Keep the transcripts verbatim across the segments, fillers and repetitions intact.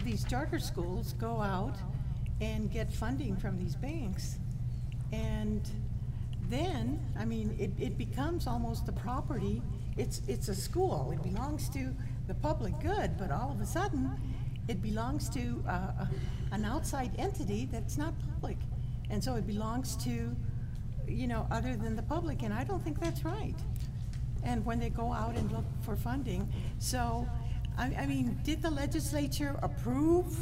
these charter schools go out and get funding from these banks. And then, I mean, it, it becomes almost the property. It's, it's a school. It belongs to the public good, but all of a sudden, it belongs to uh, an outside entity that's not public. And so it belongs to, you know, other than the public, and I don't think that's right. And when they go out and look for funding, so, I, I mean, did the legislature approve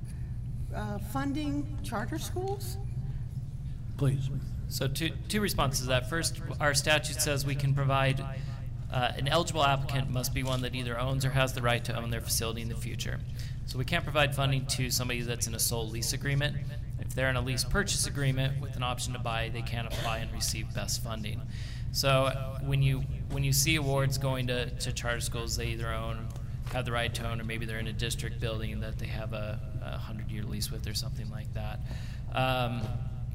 uh, funding charter schools? Please. So two, two responses to that. First, our statute says we can provide, uh, an eligible applicant must be one that either owns or has the right to own their facility in the future. So we can't provide funding to somebody that's in a sole lease agreement. If they're in a lease purchase agreement with an option to buy, they can apply and receive BEST funding. So uh, when you when you see awards going to, to charter schools, they either own, have the right to own, or maybe they're in a district building that they have a, a hundred-year lease with or something like that. Um,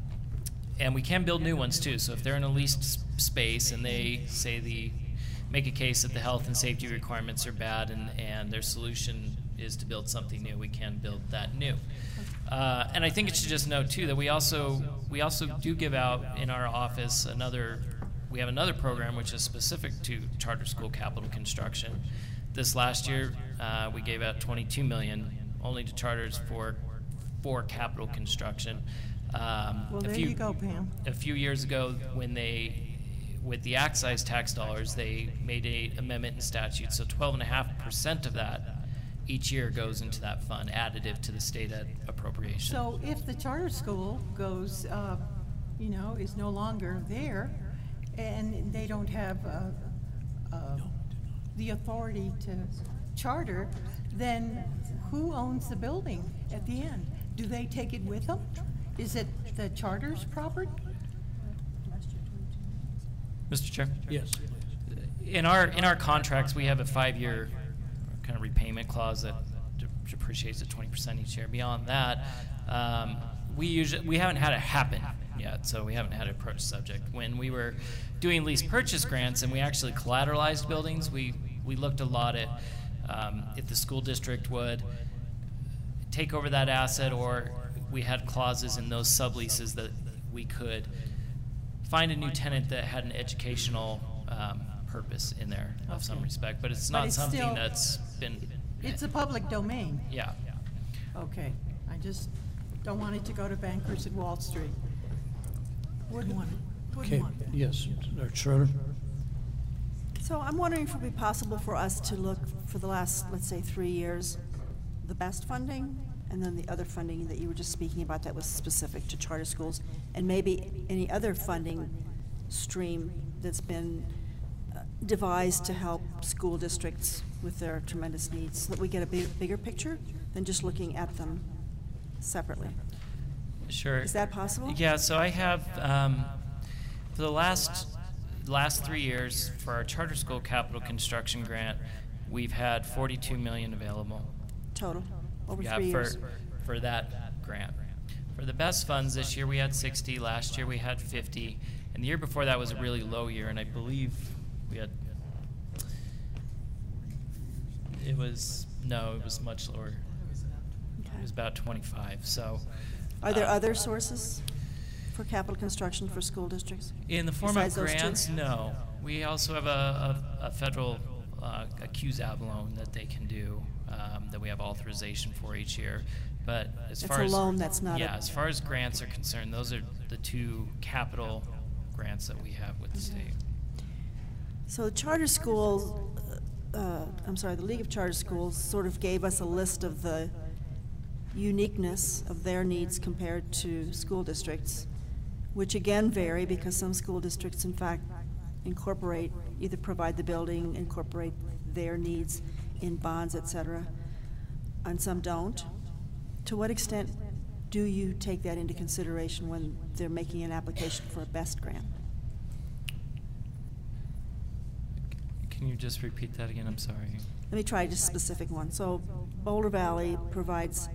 and we can build new ones too. So if they're in a leased space and they say the make a case that the health and safety requirements are bad and, and their solution is to build something new, we can build that new. Uh, and I think it should just note too that we also we also do give out in our office another we have another program which is specific to charter school capital construction. This last year uh, we gave out twenty-two million dollars only to charters for for capital construction. Um, Well, a there few, you go, Pam. A few years ago, when they, with the excise tax dollars, they made a amendment in statute. So twelve and a half percent of that each year goes into that fund, additive to the state ed appropriation. So if the charter school goes, uh, you know, is no longer there, and they don't have uh, uh, the authority to charter, then who owns the building at the end? Do they take it with them? Is it the charter's property? Mister Chair? Yes. In our in our contracts, we have a five-year kind of repayment clause that depreciates at twenty percent each year. Beyond that, um, we usually we haven't had it happen yet, so we haven't had to approach the subject. When we were doing lease purchase grants and we actually collateralized buildings, we we looked a lot at um, if the school district would take over that asset, or we had clauses in those subleases that we could find a new tenant that had an educational um, purpose in there of Okay. some respect, but it's But not it's something still- that's been. It's a public domain. Yeah. Okay, I just don't want it to go to bankers at Wall Street. Wouldn't want it, Okay, wouldn't want that. yes, Doctor Schroeder. So I'm wondering if it would be possible for us to look for the last, let's say, three years, the BEST funding, and then the other funding that you were just speaking about that was specific to charter schools, and maybe any other funding stream that's been uh, devised to help school districts with their tremendous needs, so that we get a big, bigger picture than just looking at them separately. Sure. Is that possible? Yeah, so I have, um, for the last, last three years, for our charter school capital construction grant, we've had forty-two million available. Total, over Yeah, three for, years. for that grant. For the BEST funds, this year we had sixty, last year we had fifty, and the year before that was a really low year, and I believe we had, it was, no, it was much lower. Okay. It was about twenty-five, so. Are there uh, other sources for capital construction for school districts? In the form of besides those two? grants, no. We also have a, a, a federal, uh, a Q Z A B loan that they can do, um, that we have authorization for each year. But as It's far a as loan, that's not a- yeah, as far as grants are concerned, those are the two capital grants that we have with the state. So the charter schools, uh, I'm sorry, the League of Charter Schools sort of gave us a list of the uniqueness of their needs compared to school districts, which again vary because some school districts, in fact, incorporate, either provide the building, incorporate their needs in bonds, et cetera, and some don't. To what extent do you take that into consideration when they're making an application for a BEST grant? Can you just repeat that again? I'm sorry. Let me try just a specific one. So Boulder Valley provides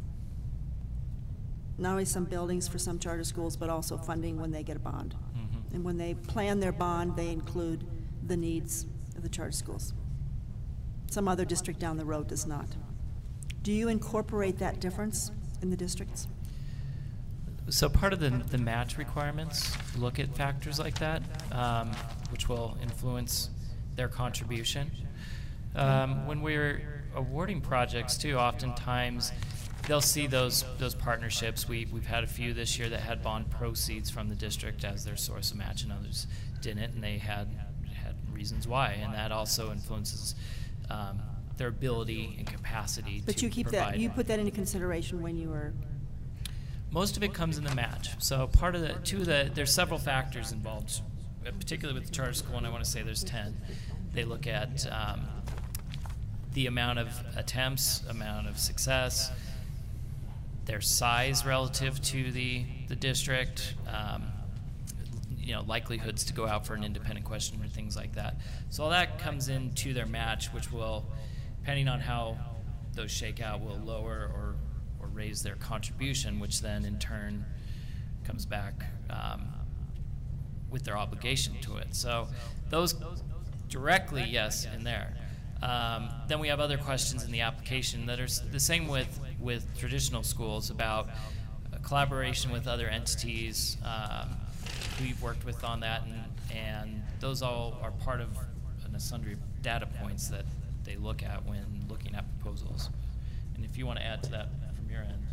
not only some buildings for some charter schools, but also funding when they get a bond. Mhm. And when they plan their bond, they include the needs of the charter schools. Some other district down the road does not. Do you incorporate that difference in the districts? So part of the, the match requirements look at factors like that, um, which will influence their contribution. Um, when we're awarding projects too, oftentimes they'll see those those partnerships. We, we've had a few this year that had bond proceeds from the district as their source of match, and others didn't, and they had had reasons why, and that also influences um, their ability and capacity But to you keep provide. that, you put that into consideration when you were, Most of it comes in the match. So part of the, two of the, there's several factors involved, uh, particularly with the charter school, and I want to say there's ten. They look at um, the amount of attempts, amount of success, their size relative to the, the district, um, you know, likelihoods to go out for an independent question or things like that. So all that comes into their match, which will, depending on how those shake out, will lower or or raise their contribution, which then in turn comes back um, with their obligation to it. So those directly, yes, in there. Um, then we have other questions in the application that are s- the same with, with traditional schools about uh, collaboration with other entities um, who you've worked with on that, and, and those all are part of an sundry data points that they look at when looking at proposals. And if you want to add to that from your end.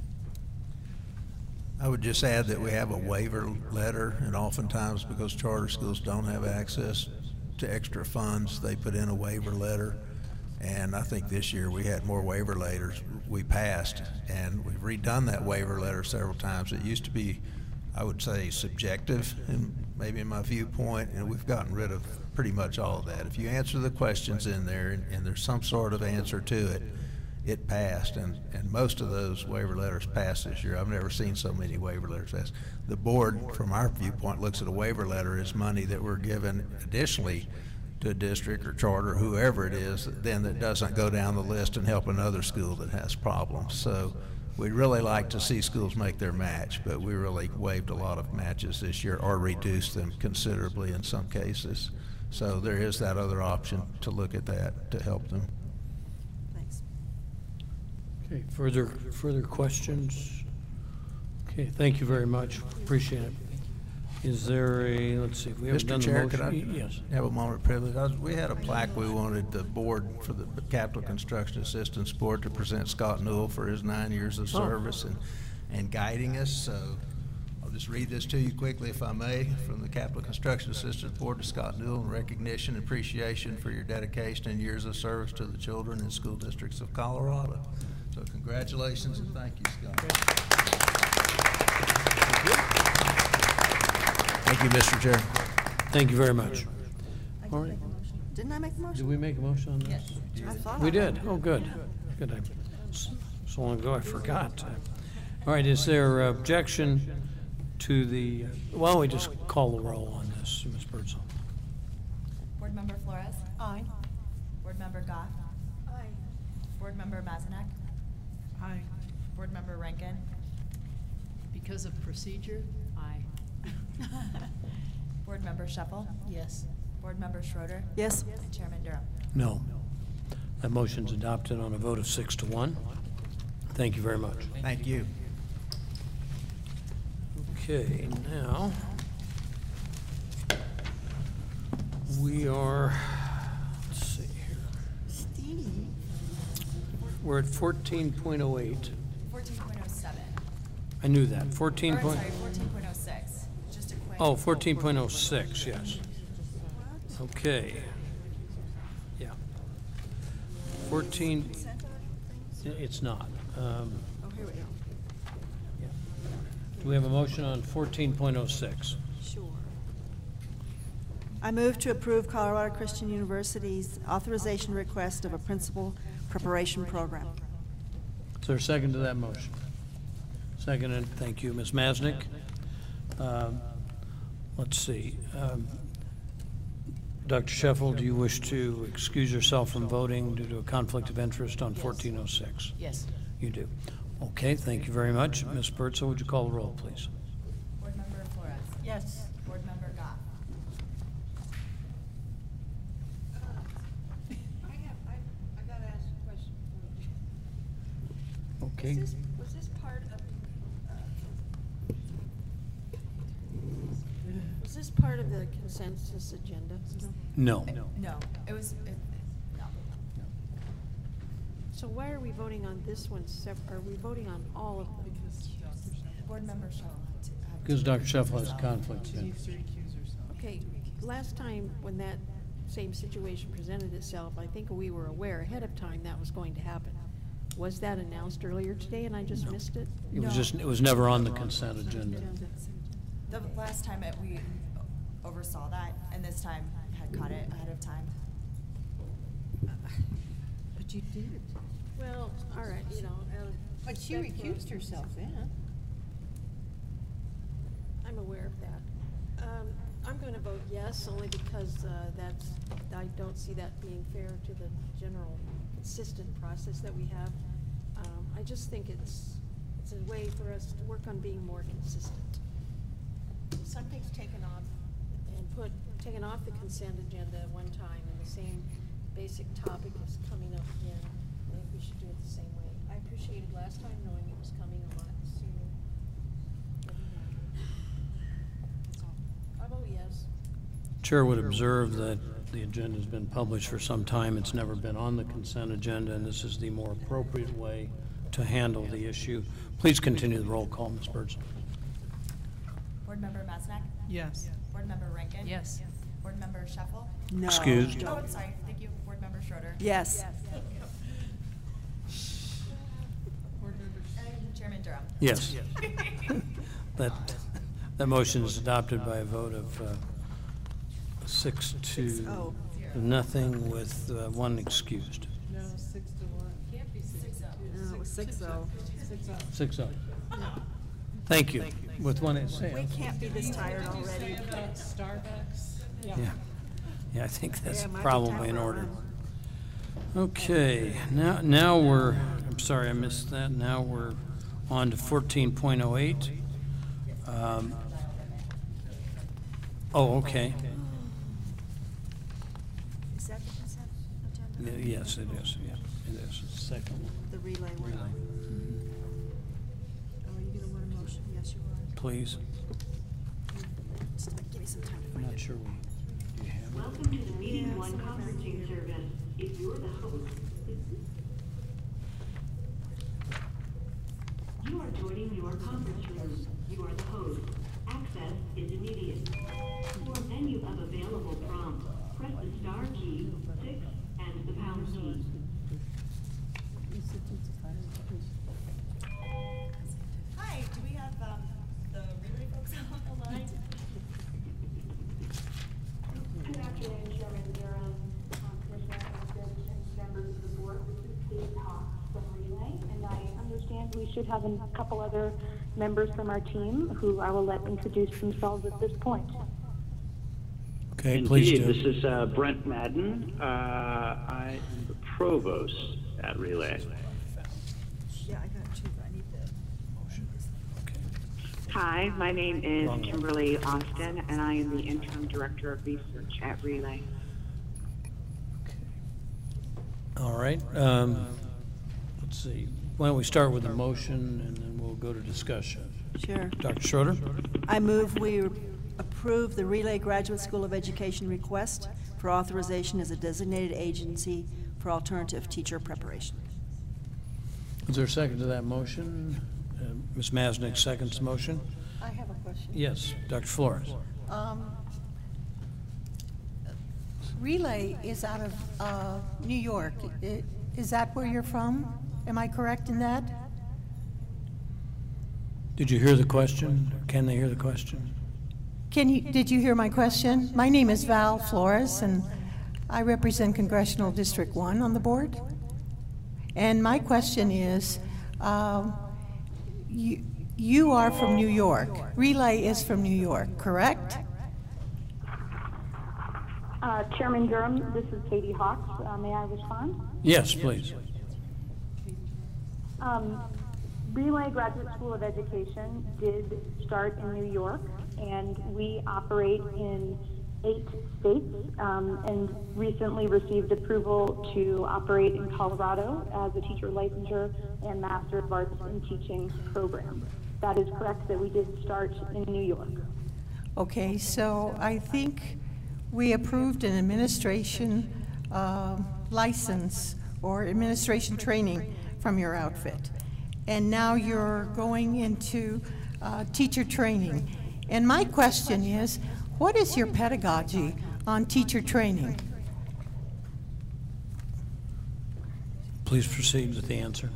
I would just add that we have a waiver letter, and oftentimes because charter schools don't have access to extra funds, they put in a waiver letter. And I think this year we had more waiver letters we passed, and we've redone that waiver letter several times. It used to be, I would say, subjective, and maybe in my viewpoint, and we've gotten rid of pretty much all of that. If you answer the questions in there and, and there's some sort of answer to it, it passed, and, and most of those waiver letters passed this year. I've never seen so many waiver letters passed. The board, from our viewpoint, looks at a waiver letter as money that we're given additionally to a district or charter, whoever it is, then that doesn't go down the list and help another school that has problems. So we'd really like to see schools make their match, but we really waived a lot of matches this year or reduced them considerably in some cases. So there is that other option to look at that to help them. thanks. Okay, further, further questions? Okay, thank you very much, appreciate it. Is there a, let's see, if we haven't Mister done the Chair, could I motion. Yes. have a moment of privilege? I was- We had a plaque we wanted the board for the Capital Construction Assistance Board to present Scott Newell for his nine years of Oh. service and, and guiding us. So I'll just read this to you quickly, if I may, from the Capital Construction Assistance Board to Scott Newell in recognition and appreciation for your dedication and years of service to the children and school districts of Colorado. So congratulations and thank you, Scott. Thank you, Mister Chair. Thank you very much. I All can right. make a motion. Didn't I make the Did motion? we make a motion on this? I thought We I did, oh, good, good. I- s- So long ago, I forgot. All right, is there objection to the, why don't we just call the roll on this, Miz Birdsall? Board Member Flores? Aye. Board Member Goff? Aye. Board Member Mazinek? Aye. Board Member Rankin? Because of procedure, aye. Board Member Shuffle? Yes. Board Member Schroeder? Yes. And Chairman Durham? No. That motion's adopted on a vote of six to one. Thank you very much. Thank you. Okay, now, we are, let's see here, Steve. we're at fourteen point oh eight. Fourteen point oh seven. I knew that, fourteen Or, point, sorry, fourteen point oh six. Just a quick. oh, fourteen point oh six, yes. Okay. Yeah. Fourteen, i- it's not. Um, Oh, here we go. yeah. Do we have a motion on fourteen point oh six? Sure. I move to approve Colorado Christian University's authorization request of a principal preparation program. Is there a second to that motion? Seconded, thank you, Miz Masnick. Um, Let's see. um, Doctor Sheffel, do you wish to excuse yourself from voting due to a conflict of interest on fourteen oh six? Yes. You do. Okay, thank you very much. Miz Birdsall, would you call the roll, please? Board Member Flores? Yes. Board Member Goff? I have, I, I gotta ask a question. Okay. Was this, was this part of, uh, was this part of the consensus agenda? No. No, it was, it, no. So why are we voting on this one separate? Are we voting on all of them? Board member Shaw. had to- had Because to Doctor recuse Sheffel has herself. conflicts. yeah. Okay, last time when that same situation presented itself, I think we were aware ahead of time that was going to happen. Was that announced earlier today and I just missed it? It was No. just, it was never on the consent agenda. The last time it, we oversaw that, and this time had caught it ahead of time. But you did. Well, all right, you know. uh, But she that's what- recused herself then. I'm aware of that. Um, I'm going to vote yes, only because uh, that's, I don't see that being fair to the general consistent process that we have. Um, I just think it's, it's a way for us to work on being more consistent. Something's taken off and put, taken off the consent agenda at one time, and the same basic topic is coming up again. I think we should do it the same way. I appreciated last time knowing it was coming a lot sooner. I vote yes. Chair would observe that the agenda's been published for some time. It's never been on the consent agenda, and this is the more appropriate way to handle the issue. Please continue the roll call, Miz Birdsall. Board member Masnick? Yes. Board member Rankin? Yes. Board member Sheffel? No. Excused. Oh, I'm sorry, thank you. Board member Schroeder? Yes. And Chairman Durham? Yes. That, that motion is adopted by a vote of uh, six to oh. nothing with uh, one excused. No, six to one. Can't be six oh. No, it was six oh. Six oh. Thank you. With one, say, We can't be this tired already. Starbucks. yeah. Yeah, I think that's Yeah, might be probably time in for a order. run. Okay, now, now we're, I'm sorry I missed that. Now we're on to fourteen point oh eight. Um, Oh, okay. Is that the consent Y- agenda? Yes, it is, yeah, it is. Second one, The relay one? Relay. Oh, are you gonna want a motion? Yes, you are. please. Just give me some time to I'm find not it. sure we, do you have it? Welcome to the Meeting Yeah, One some of that's conferencing here. service. If you're the host, you are joining your conference room. You are the host. Access is immediate. For a menu of available prompts, press the star key, six, and the pound key. Hi, do we have, um, the relay folks on the line? Good afternoon, Chairman Durham, um, Commissioner Hampton, and members of the board. This is Kate Cox from Relay, and I understand we should have a couple other members from our team who I will let introduce themselves at this point. Okay, please Indeed, do. this is uh, Brent Madden. Uh, I am the provost at Relay. Yeah, I got two, but I need the. Okay. Hi, my name is Wrong one. Kimberly Austin, and I am the interim director of research at Relay. All right, um, let's see. Why don't we start with a motion and then we'll go to discussion. Sure. Doctor Schroeder? I move we approve the Relay Graduate School of Education request for authorization as a designated agency for alternative teacher preparation. Is there a second to that motion? Uh, Miz Masnick seconds the motion? I have a question. Yes, Doctor Flores. Um, Relay is out of uh, New York. I- Is that where you're from? Am I correct in that? Did you hear the question? Can they hear the question? Can you, did you hear my question? My name is Val Flores, and I represent Congressional District One on the board. And my question is, um, you, you are from New York. Relay is from New York, correct? Uh, Chairman Durham, this is Katie Hawks. Uh, may I respond? Yes, please. Um, Relay Graduate School of Education did start in New York, and we operate in eight states um, and recently received approval to operate in Colorado as a teacher licensure and Master of Arts in Teaching program. That is correct that we did start in New York. Okay, so I think we approved an administration uh, license or administration training from your outfit. And now you're going into uh, teacher training. And my question is, what is your pedagogy on teacher training? Please proceed with the answer.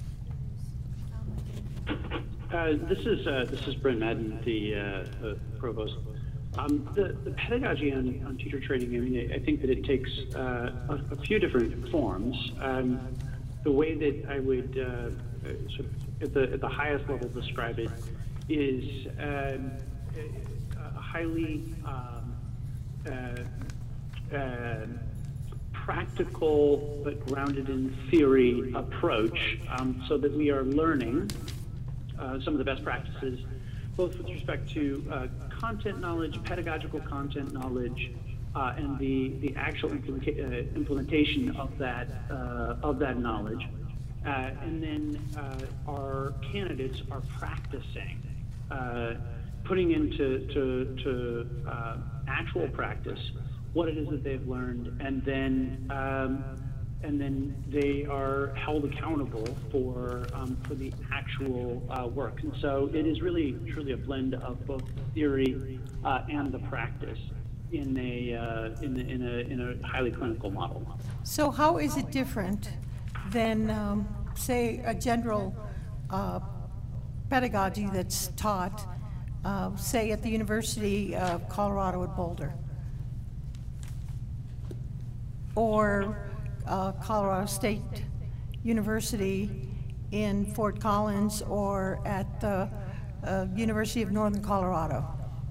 Uh, this is uh, this is Brent Madden, the, uh, the provost. Um, the, the pedagogy on, on teacher training, I mean, I think that it takes uh, a, a few different forms. Um, the way that I would uh, sort of at the at the highest level describe it is um, a, a highly um, uh, uh, practical but grounded in theory approach, um, so that we are learning Uh, some of the best practices, both with respect to uh, content knowledge, pedagogical content knowledge, uh, and the the actual implementa uh, implementation of that uh, of that knowledge. Uh, and then uh, our candidates are practicing, uh, putting into to, to uh, actual practice what it is that they've learned, and then. Um, and then they are held accountable for um, for the actual uh, work. And so it is really truly a blend of both theory uh, and the practice in a uh, in, a, in a in a highly clinical model. So how is it different than, um, say, a general uh, pedagogy that's taught, uh, say, at the University of Colorado at Boulder, or Uh, Colorado State University in Fort Collins, or at the uh, University of Northern Colorado?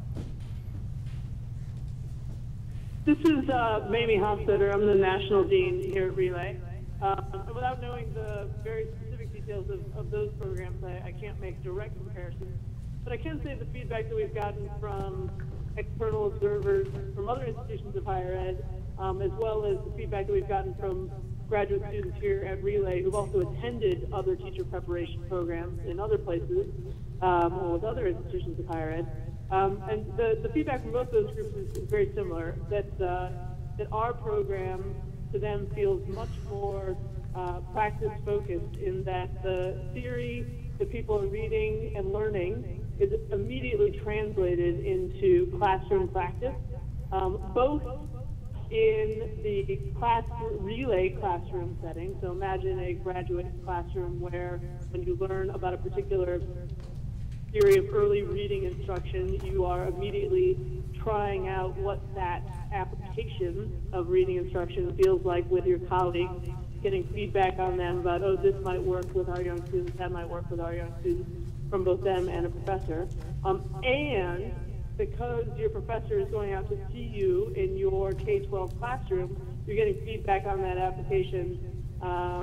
This is uh, Mamie Hofstetter. I'm the National Dean here at Relay. Uh, without knowing the very specific details of, of those programs, I, I can't make direct comparisons. But I can say the feedback that we've gotten from external observers from other institutions of higher ed, Um, as well as the feedback that we've gotten from graduate students here at Relay who've also attended other teacher preparation programs in other places um, or with other institutions of higher ed. Um, and the, the feedback from both those groups is, is very similar, that, uh, that our program to them feels much more uh, practice-focused in that the theory that people are reading and learning is immediately translated into classroom practice, um, both in the class relay classroom setting. So imagine a graduate classroom where when you learn about a particular theory of early reading instruction, you are immediately trying out what that application of reading instruction feels like with your colleagues, getting feedback on them about, oh, this might work with our young students, that might work with our young students, from both them and a professor. Um, and because your professor is going out to see you in your K twelve classroom, you're getting feedback on that application um,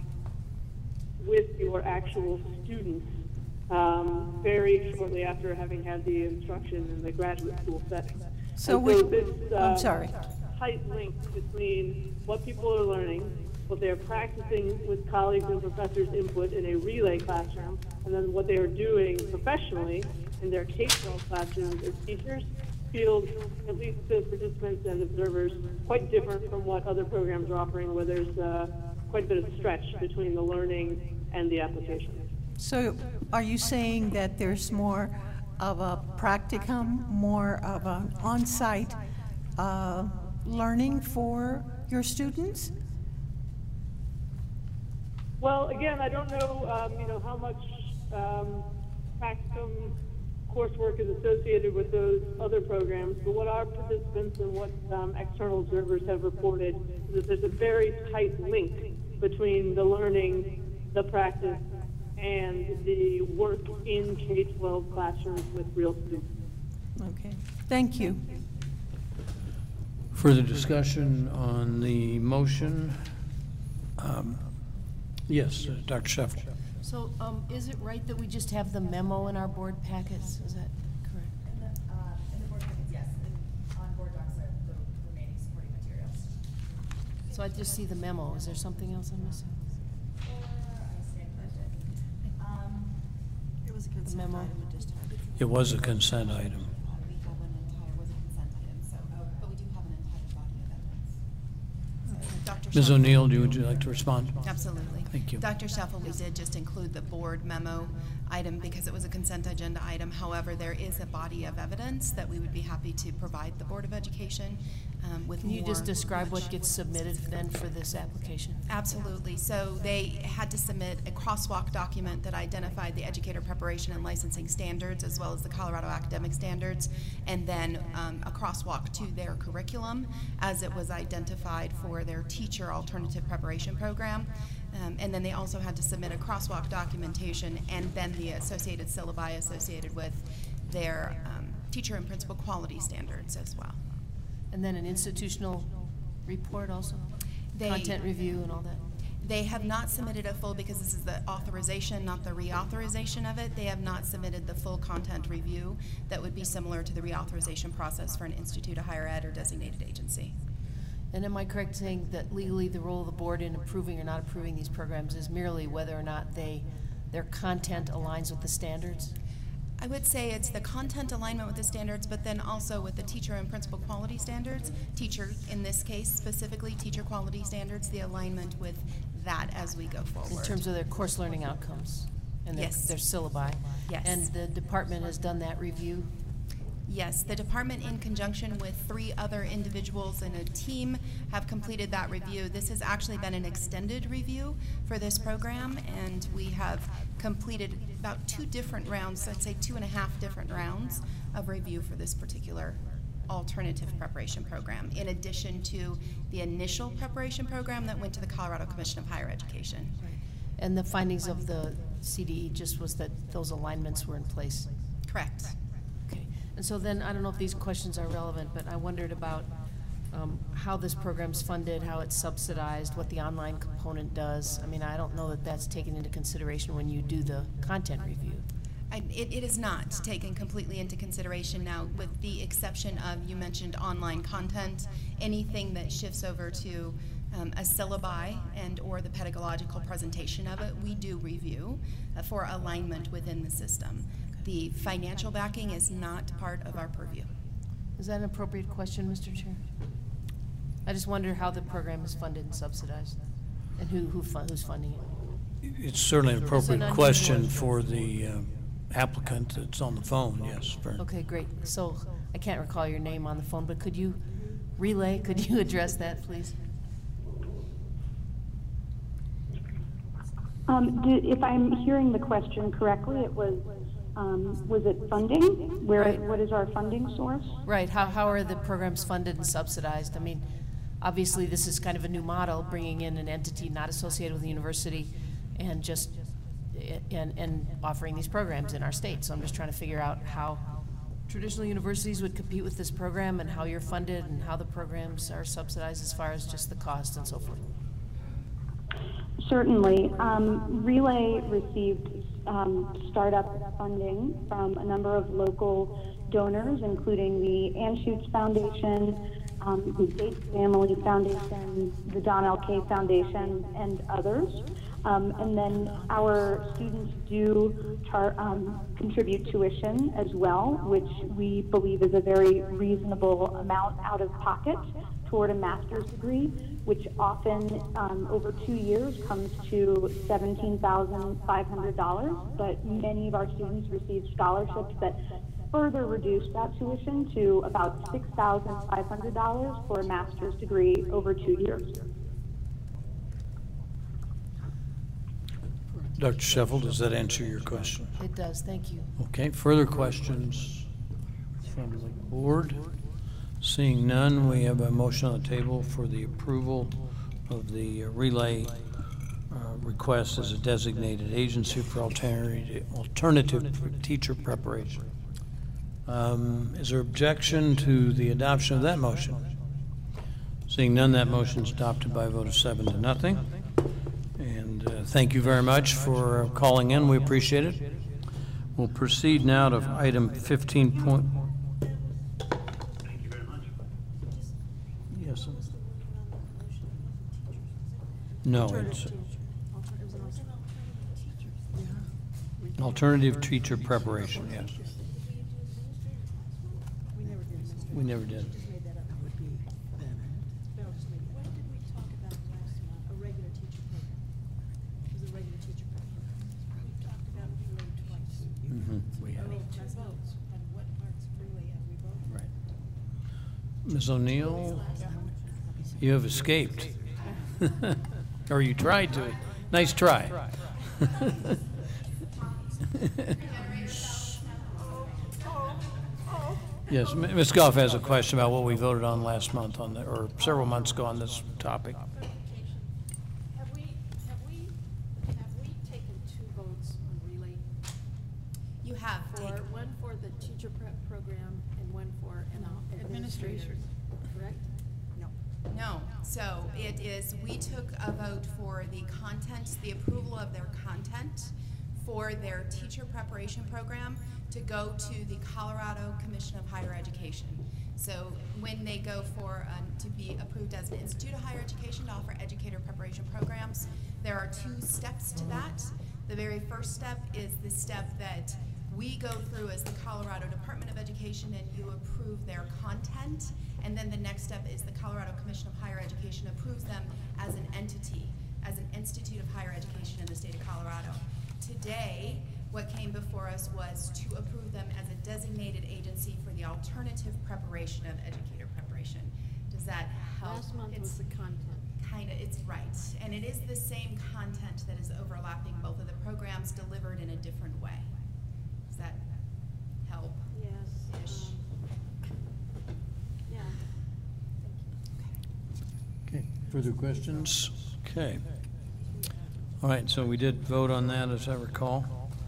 with your actual students um, very shortly after having had the instruction in the graduate school setting. So, and we, so this uh, I'm sorry. tight link between what people are learning, what they're practicing with colleagues and professors' input in a relay classroom, and then what they are doing professionally in their K twelve classrooms as teachers feels, at least to participants and observers, quite different from what other programs are offering, where there's uh, quite a bit of stretch between the learning and the application. So are you saying that there's more of a practicum, more of an on-site uh, learning for your students? Well, again, I don't know, um, you know, how much um, practicum coursework is associated with those other programs, but what our participants and what um, external observers have reported is that there's a very tight link between the learning, the practice, and the work in K twelve classrooms with real students. Okay, thank you. Further discussion on the motion? Um, yes, uh, Doctor Sheffel. So um, is it right that we just have the memo in our board packets? Is that correct? In the, uh, in the board packets, yes. In, on board docs, uh, So I just see the memo. Is there something else I'm missing? It was a The consent memo? item, it just had. It was a consent item. We have an entire, was a consent item, so, but we do have an entire body of evidence. So, Doctor Miz Shuffle- O'Neill, do you, would you like to respond? Absolutely. Thank you. Doctor Shuffle, we did just include the board memo item because it was a consent agenda item. However, there is a body of evidence that we would be happy to provide the Board of Education um, with Can you more- just describe what gets submitted then for this application? Absolutely. So they had to submit a crosswalk document that identified the educator preparation and licensing standards as well as the Colorado academic standards, and then um, a crosswalk to their curriculum as it was identified for their teacher alternative preparation program. Um, and then they also had to submit a crosswalk documentation and then the associated syllabi associated with their um, teacher and principal quality standards as well. And then an institutional report also? They- Content review and all that? They have not submitted a full, because this is the authorization, not the reauthorization of it. They have not submitted the full content review that would be similar to the reauthorization process for an institute of higher ed or designated agency. And am I correct saying that legally the role of the board in approving or not approving these programs is merely whether or not they, their content aligns with the standards? I would say it's the content alignment with the standards, but then also with the teacher and principal quality standards. Teacher, in this case specifically, teacher quality standards, the alignment with that as we go forward. In terms of their course learning outcomes and their, Yes. their syllabi? Yes. And the department has done that review? Yes, the department, in conjunction with three other individuals in a team, have completed that review. This has actually been an extended review for this program, and we have completed about two different rounds, I'd say two and a half different rounds of review for this particular alternative preparation program, in addition to the initial preparation program that went to the Colorado Commission of Higher Education. And the findings of the C D E just was that those alignments were in place? Correct. Okay. And so then, I don't know if these questions are relevant, but I wondered about um, how this program's funded, how it's subsidized, what the online component does. I mean, I don't know that that's taken into consideration when you do the content review. I, it, it is not taken completely into consideration now, with the exception of, you mentioned online content, anything that shifts over to um, a syllabi and or the pedagogical presentation of it, we do review uh, for alignment within the system. The financial backing is not part of our purview. Is that an appropriate question, Mister Chair? I just wonder how the program is funded and subsidized, and who, who fun, who's funding it. It's certainly an It's an appropriate unusual- question for the uh, applicant that's on the phone, yes. for- Okay, great. So I can't recall your name on the phone, but could you relay, could you address that, please? Um, do, if I'm hearing the question correctly, it was, um, was it funding? Where, Right. what is our funding source? Right, how, how are the programs funded and subsidized? I mean, obviously, this is kind of a new model, bringing in an entity not associated with the university and just, and, and offering these programs in our state. So I'm just trying to figure out how traditional universities would compete with this program and how you're funded and how the programs are subsidized as far as just the cost and so forth. Certainly. Um, Relay received um, startup funding from a number of local donors, including the Anschutz Foundation, um, the Gates Family Foundation, the Don L. K. Foundation, and others. Um, and then our students do char- um, contribute tuition as well, which we believe is a very reasonable amount out of pocket toward a master's degree, which often um, over two years comes to seventeen thousand five hundred dollars. But many of our students receive scholarships that further reduce that tuition to about six thousand five hundred dollars for a master's degree over two years. Doctor Sheffield, does that answer your question? It does, thank you. Okay, further questions from the board? Seeing none, we have a motion on the table for the approval of the Relay uh, request as a designated agency for alternative, alternative teacher preparation. Um, is there objection to the adoption of that motion? Seeing none, that motion is adopted by a vote of seven to nothing. And uh, thank you very much for uh, calling in. We appreciate it. We'll proceed now to item fifteen point. Yes. No, Alternative it's teacher. Alter- it was an alter- alternative teacher preparation, yes. We never did administrative. We never did. Just made that up. That would be better. Val just made that up. What did we talk about last month? A regular teacher program. It was a regular teacher program. We talked about relay twice. Mhm. We had two votes. On what parts of relay have we voted? Right. Miz O'Neill, you have escaped. Or you tried to. Nice try. Yes, M- Miz Goff has a question about what we voted on last month on the, or several months ago on this topic. Have we, have we, have we taken two votes on relay? You have For, taken, one for the teacher prep program and one for an administrator, correct? no, so it is, we took a vote for the content, the approval of their content for their teacher preparation program to go to the Colorado Commission of Higher Education. So when they go for, um, to be approved as an institute of higher education to offer educator preparation programs, there are two steps to that. The very first step is the step that we go through as the Colorado Department of Education and you approve their content. And then the next step is the Colorado Commission of Higher Education approves them as an entity, as an institute of higher education in the state of Colorado. Today, what came before us was to approve them as a designated agency for the alternative preparation of educator preparation. Does that help? Last month was It's the content. Kind of, it's right. And it is the same content that is overlapping both of the programs delivered in a different way. Does that help? Yes. Ish. um, Yeah. Okay, further questions? Okay. All right, so we did vote on that, as I recall.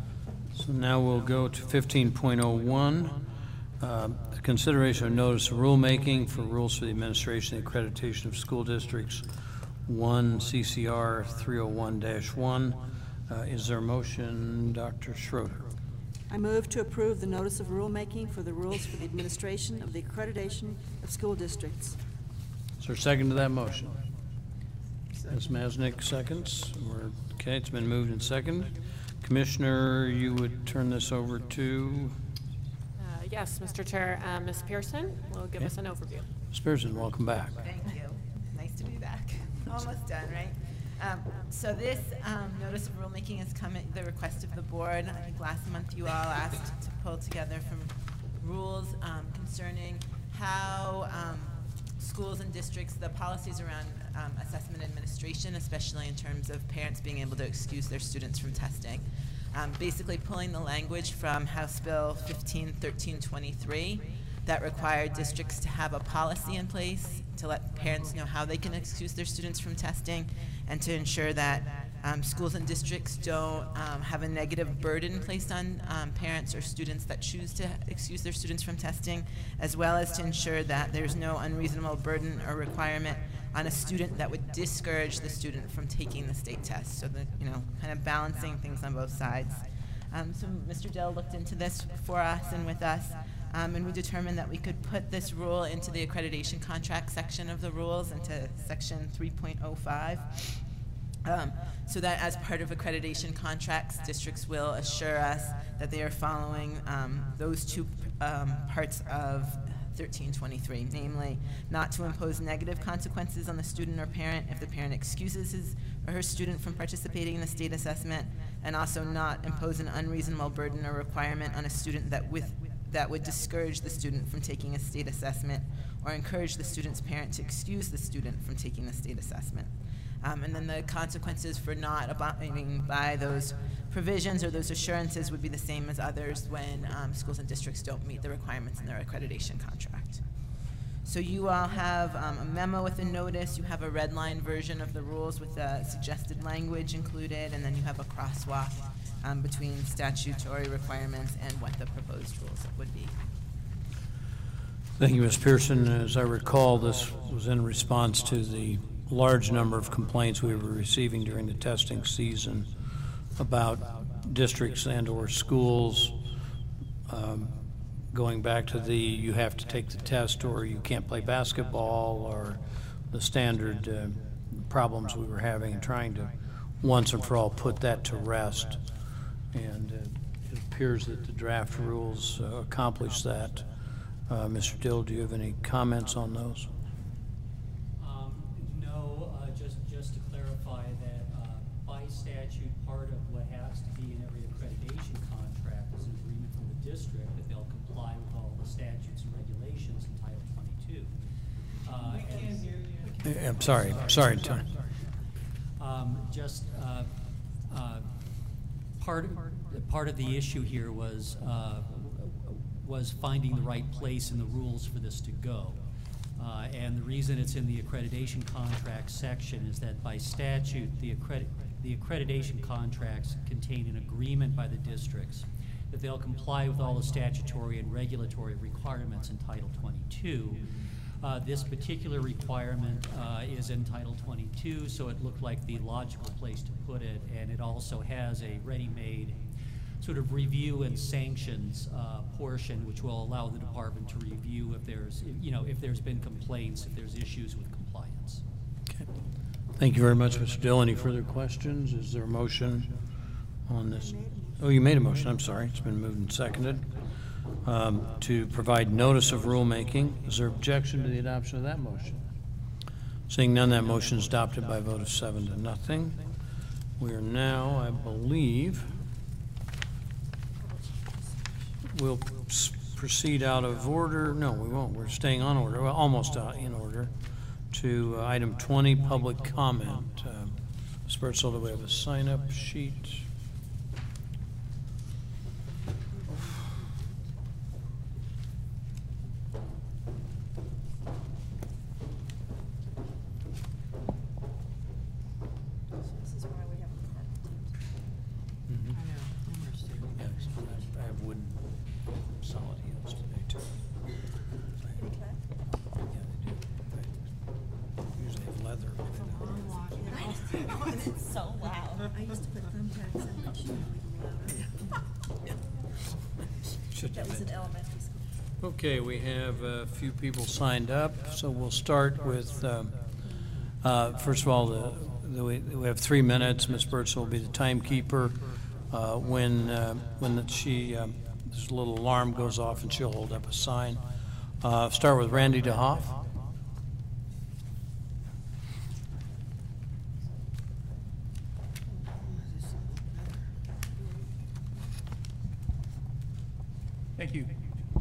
So now we'll go to fifteen point oh one, uh, consideration of notice of rulemaking for rules for the administration and accreditation of school districts, one C C R three oh one dash one. Uh, is there a motion, Doctor Schroeder? I move to approve the notice of rulemaking for the rules for the administration of the accreditation of school districts. Is there a second to that motion? Miz Masnick seconds. We're, okay, it's been moved and seconded. Commissioner, you would turn this over to Uh, Yes, Mister Chair, uh, Miz Pearson will give Okay. us an overview. Miz Pearson. Welcome back. Thank you. Nice to be back. Almost done, right? Um, So this um, notice of rulemaking has come at the request of the board. I think last month you all asked to pull together from rules um, concerning how um, schools and districts, the policies around um, assessment administration, especially in terms of parents being able to excuse their students from testing. Um, basically pulling the language from House Bill fifteen thirteen twenty-three that required districts to have a policy in place to let parents know how they can excuse their students from testing and to ensure that um, schools and districts don't um, have a negative burden placed on um, parents or students that choose to excuse their students from testing, as well as to ensure that there's no unreasonable burden or requirement on a student that would discourage the student from taking the state test. So that, you know, kind of balancing things on both sides. Um, so Mister Dill looked into this for us and with us, um, and we determined that we could put this rule into the accreditation contract section of the rules, into section three point oh five. Um, so that as part of accreditation contracts, districts will assure us that they are following um, those two um, parts of thirteen twenty-three, namely not to impose negative consequences on the student or parent if the parent excuses his or her student from participating in the state assessment, and also not impose an unreasonable burden or requirement on a student that with that would discourage the student from taking a state assessment or encourage the student's parent to excuse the student from taking the state assessment. Um, and then the consequences for not abiding by those provisions or those assurances would be the same as others when um, schools and districts don't meet the requirements in their accreditation contract. So you all have um, a memo with a notice, you have a red line version of the rules with the suggested language included, and then you have a crosswalk um, between statutory requirements and what the proposed rules would be. Thank you, Miz Pearson. As I recall, this was in response to the large number of complaints we were receiving during the testing season about districts and or schools um, going back to the you have to take the test or you can't play basketball or the standard uh, problems we were having and trying to once and for all put that to rest. And uh, it appears that the draft rules uh, accomplish that. Uh, Mister Dill, do you have any comments on those? Um, no, uh, just just to clarify that uh, by statute, part of what has to be in every accreditation contract is an agreement from the district that they'll comply with all the statutes and regulations in Title twenty-two. Uh, we can't hear you. I'm sorry, sorry, Tony. Um, just uh, uh, part of, part of the issue here was uh, was finding the right place in the rules for this to go. Uh, and the reason it's in the accreditation contract section is that by statute, the, accredit the accreditation contracts contain an agreement by the districts that they'll comply with all the statutory and regulatory requirements in Title twenty-two. Uh, this particular requirement uh, is in Title twenty-two, so it looked like the logical place to put it, and it also has a ready-made sort of review and sanctions uh, portion, which will allow the department to review if there's, you know, if there's been complaints, if there's issues with compliance. Okay. Thank you very much, Mister Dill. Any further questions? Is there a motion on this? Oh, you made a motion. I'm sorry. It's been moved and seconded. Um, to provide notice of rulemaking. Is there objection to the adoption of that motion? Seeing none, that motion is adopted by a vote of seven to nothing. We are now, I believe, we'll proceed out of order. No, we won't. We're staying on order. Well, almost out in order to uh, item twenty, public comment. Uh, Miz Birdsall, do we have a sign-up sheet? It's so loud. I used to put thumbtacks in my shoe louder. That was in elementary school. Okay, we have a few people signed up, so we'll start with, um, uh, first of all, the, the, we, we have three minutes. Miz Birdsall will be the timekeeper. Uh, when uh, when the, she, um, this little alarm goes off and she'll hold up a sign. Uh, start with Randy DeHoff. Thank you.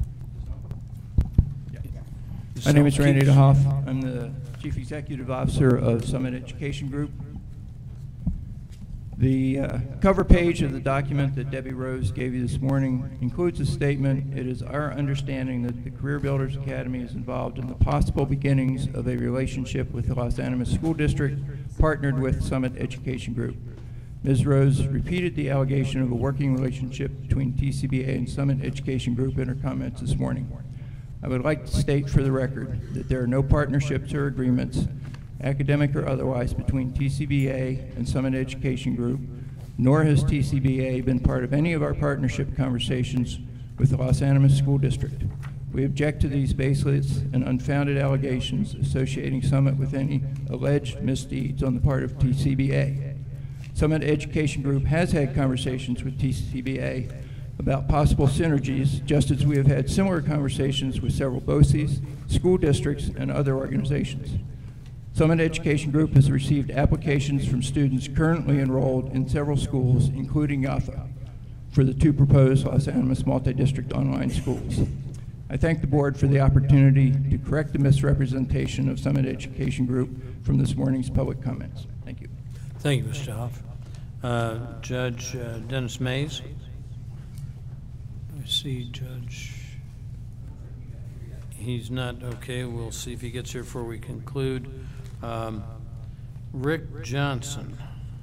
My name is Randy DeHoff. I'm the Chief Executive Officer of Summit Education Group. The uh, cover page of the document that Debbie Rose gave you this morning includes a statement. It is our understanding that the Career Builders Academy is involved in the possible beginnings of a relationship with the Los Animas School District, partnered with Summit Education Group. Miz Rose repeated the allegation of a working relationship between T C B A and Summit Education Group in her comments this morning. I would like to state for the record that there are no partnerships or agreements, academic or otherwise, between T C B A and Summit Education Group, nor has T C B A been part of any of our partnership conversations with the Los Animas School District. We object to these baseless and unfounded allegations associating Summit with any alleged misdeeds on the part of T C B A. Summit Education Group has had conversations with T C B A about possible synergies, just as we have had similar conversations with several B O C Es, school districts, and other organizations. Summit Education Group has received applications from students currently enrolled in several schools, including Yotha, for the two proposed Los Animas multi-district online schools. I thank the board for the opportunity to correct the misrepresentation of Summit Education Group from this morning's public comments. Thank you. Thank you, Mister Hoff. Uh, Judge uh, Dennis Mays. I see Judge. He's not okay. We'll see if he gets here before we conclude. Um, Rick Johnson.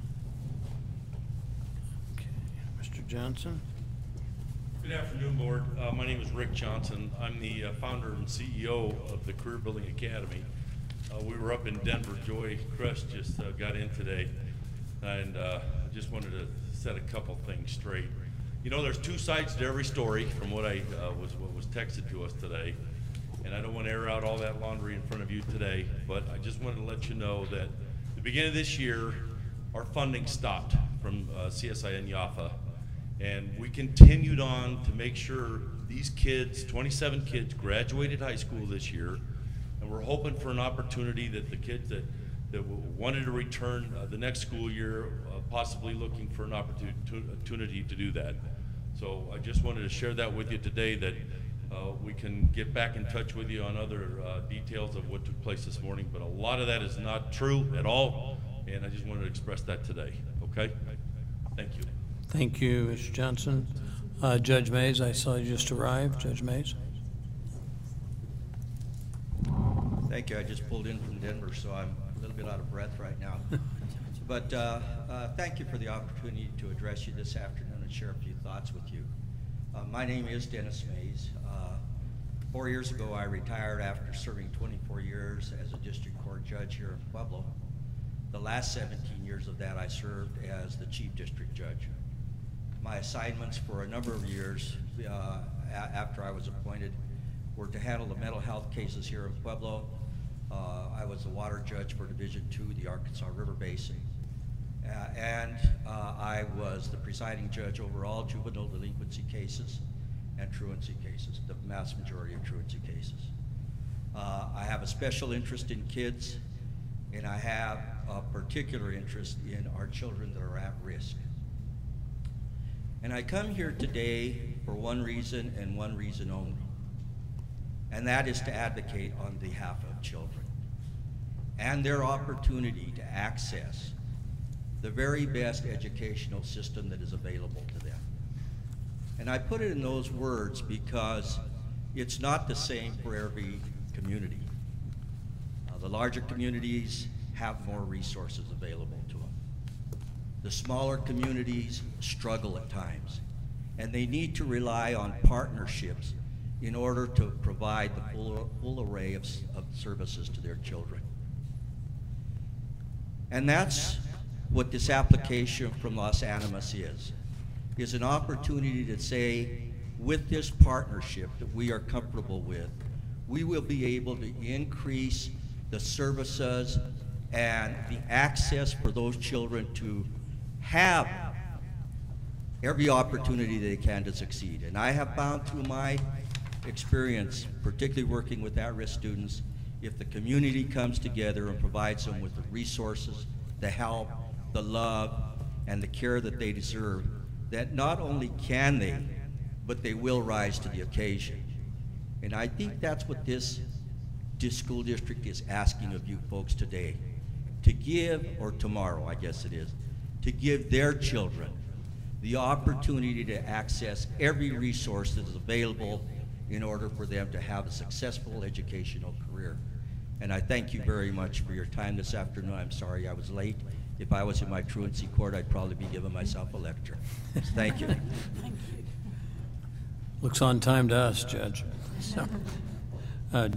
Okay, Mister Johnson. Good afternoon, Board. Uh, my name is Rick Johnson. I'm the uh, founder and C E O of the Career Building Academy. Uh, we were up in Denver. Joy Crest just uh, got in today, and uh, I just wanted to set a couple things straight. You know, there's two sides to every story from what I uh, was what was texted to us today, and I don't want to air out all that laundry in front of you today, but I just wanted to let you know that the beginning of this year, our funding stopped from uh, C S I N Yafa, and we continued on to make sure these kids, twenty-seven kids, graduated high school this year, and we're hoping for an opportunity that the kids that, that wanted to return uh, the next school year, uh, possibly looking for an opportunity to do that. So I just wanted to share that with you today, that uh, we can get back in touch with you on other uh, details of what took place this morning, but a lot of that is not true at all, and I just wanted to express that today, okay? Thank you. Thank you, Mister Johnson. Uh, Judge Mays, I saw you just arrived. Judge Mays. Thank you. I just pulled in from Denver, so I'm a little bit out of breath right now. But uh, uh, thank you for the opportunity to address you this afternoon and share a few thoughts with you. Uh, my name is Dennis Mays. Uh, four years ago, I retired after serving twenty-four years as a district court judge here in Pueblo. The last seventeen years of that, I served as the chief district judge. My assignments for a number of years uh, a after I was appointed were to handle the mental health cases here in Pueblo. Uh, I was the water judge for Division Two, the Arkansas River Basin. Uh, and uh, I was the presiding judge over all juvenile delinquency cases and truancy cases, the vast majority of truancy cases. Uh, I have a special interest in kids, and I have a particular interest in our children that are at risk. And I come here today for one reason and one reason only, and that is to advocate on behalf of children and their opportunity to access the very best educational system that is available to them. And I put it in those words because it's not the same for every community. Uh, the larger communities have more resources available to them. The smaller communities struggle at times, and they need to rely on partnerships in order to provide the full, full array of, of services to their children. And that's what this application from Los Animas is, is an opportunity to say, with this partnership that we are comfortable with, we will be able to increase the services and the access for those children to have every opportunity they can to succeed. And I have found through my experience, particularly working with at-risk students, if the community comes together and provides them with the resources, the help, the love, and the care that they deserve, that not only can they, but they will rise to the occasion. And I think that's what this, this school district is asking of you folks today, to give, or tomorrow, I guess it is, to give their children the opportunity to access every resource that is available in order for them to have a successful educational career. And I thank you very much for your time this afternoon. I'm sorry I was late. If I was in my truancy court, I'd probably be giving myself a lecture. Thank you. Looks on time to us, Judge. So, uh,